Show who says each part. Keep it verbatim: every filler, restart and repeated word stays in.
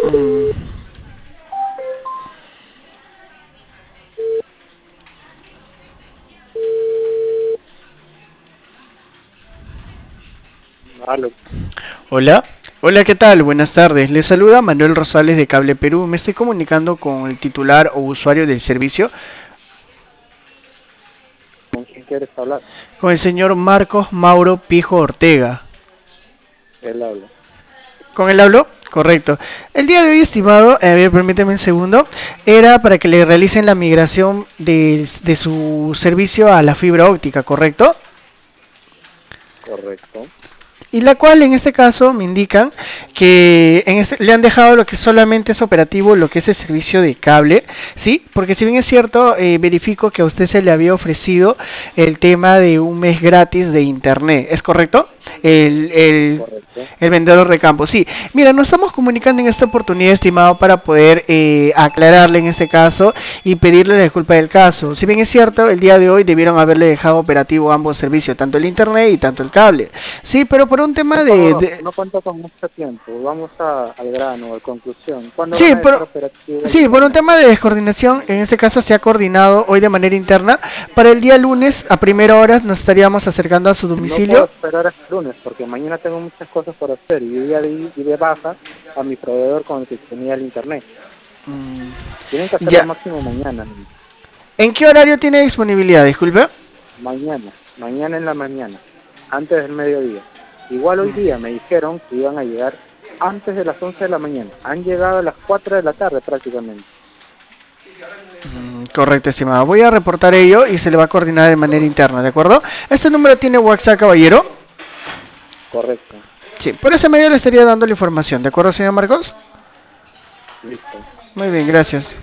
Speaker 1: Mm,
Speaker 2: Aló.
Speaker 1: Hola. Hola, ¿qué tal? Buenas tardes. Les saluda Manuel Rosales de Cable Perú. Me estoy comunicando con el titular o usuario del servicio,
Speaker 2: ¿Con quién quieres hablar?
Speaker 1: con el señor Marcos Mauro Pijo Ortega.
Speaker 2: Él habla.
Speaker 1: ¿Con él hablo? Correcto. El día de hoy, estimado, a ver, permíteme un segundo, era para que le realicen la migración de, de su servicio a la fibra óptica, ¿correcto?
Speaker 2: Correcto.
Speaker 1: Y la cual en este caso me indican que en este, le han dejado lo que solamente es operativo, lo que es el servicio de cable, ¿sí? Porque si bien es cierto, eh, verifico que a usted se le había ofrecido el tema de un mes gratis de internet, ¿es correcto? El, el,
Speaker 2: Correcto.
Speaker 1: el vendedor de campo, sí. Mira, nos estamos comunicando en esta oportunidad, estimado, para poder eh, aclararle en este caso y pedirle la disculpa del caso. Si bien es cierto, el día de hoy debieron haberle dejado operativo ambos servicios, tanto el internet y tanto el cable. Sí, pero por un tema
Speaker 2: Por
Speaker 1: de,
Speaker 2: favor,
Speaker 1: de-
Speaker 2: no cuento con mucho tiempo. Vamos a, al grano, a conclusión. ¿Cuándo van
Speaker 1: Sí,
Speaker 2: a dejar
Speaker 1: pero...
Speaker 2: operativo el
Speaker 1: Sí, por un
Speaker 2: internet?
Speaker 1: tema de descoordinación, en este caso se ha coordinado hoy de manera interna. Para el día lunes, a primera hora, nos estaríamos acercando a su
Speaker 2: No puedo
Speaker 1: domicilio.
Speaker 2: esperar hasta el lunes porque mañana tengo muchas cosas por hacer y yo ya di, di de baja a mi proveedor con el que tenía el internet.
Speaker 1: Mm,
Speaker 2: Tienen que hacerlo
Speaker 1: ya.
Speaker 2: máximo mañana.
Speaker 1: ¿En qué horario tiene disponibilidad? Disculpe.
Speaker 2: Mañana. Mañana en la mañana. Antes del mediodía. Igual hoy día me dijeron que iban a llegar antes de las once de la mañana. Han llegado a las cuatro de la tarde prácticamente.
Speaker 1: Mm, correcto, estimado. Voy a reportar ello y se le va a coordinar de manera interna, ¿de acuerdo? ¿Este número tiene WhatsApp, caballero?
Speaker 2: Correcto.
Speaker 1: Sí, por ese medio le estaría dando la información, ¿de acuerdo, señor Marcos?
Speaker 2: Listo.
Speaker 1: Muy bien, gracias.